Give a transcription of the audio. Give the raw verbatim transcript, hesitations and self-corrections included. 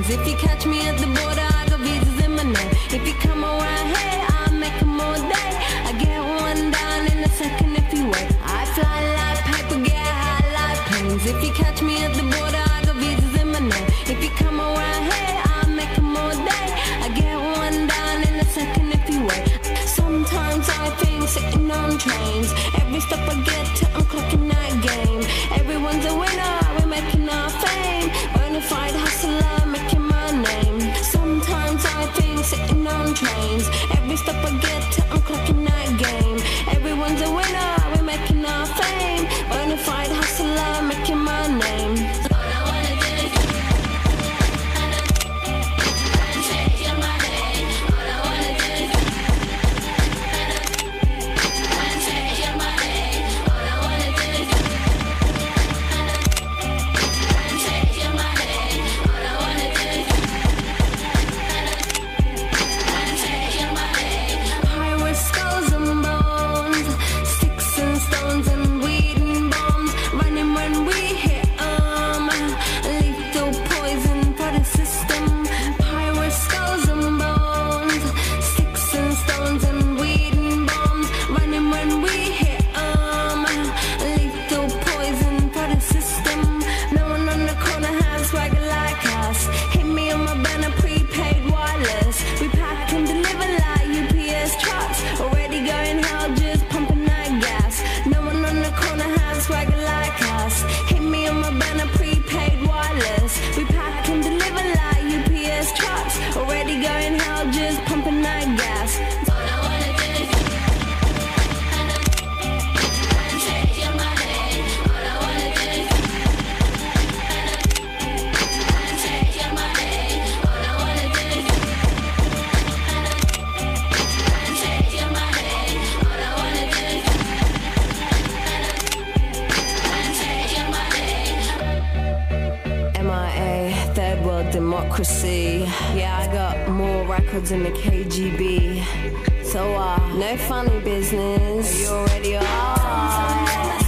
planes. If you catch me at the border, I got visas in my name. If you come around here, I'll make them all day. I get one down in a second if you wait. I fly like paper, get high like planes. If you catch me at the border, I got visas in my name. If you come around here, I'll make them all day. I get one down in a second if you wait. Sometimes I think sitting on trains. Every stop I get to, I'm clocking that game. Everyone's a winner, we're making our fame. Bonafide hustler, making my name. Sometimes I think sitting on trains. Every stop I get to, I'm clocking that game. Everyone's a winner, we're making our fame. Bonafide hustler, making my name. Democracy. Yeah, I got more records than the K G B. So, uh, no funny business. You already are.